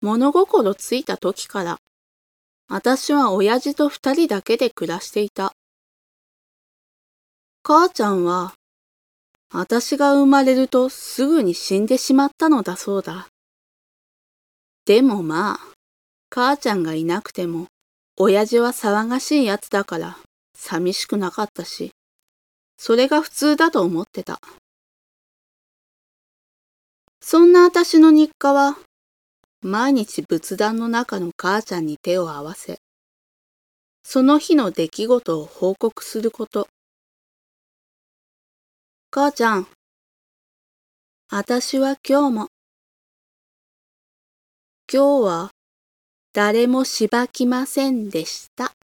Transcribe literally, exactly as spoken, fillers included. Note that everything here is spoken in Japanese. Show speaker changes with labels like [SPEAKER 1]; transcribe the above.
[SPEAKER 1] 物心ついた時から、私は親父と二人だけで暮らしていた。母ちゃんは、私が生まれるとすぐに死んでしまったのだそうだ。でもまあ、母ちゃんがいなくても、親父は騒がしいやつだから寂しくなかったし、それが普通だと思ってた。そんな私の日課は、毎日仏壇の中の母ちゃんに手を合わせ、その日の出来事を報告すること。母ちゃん、あたしは今日も、今日は誰もしばきませんでした。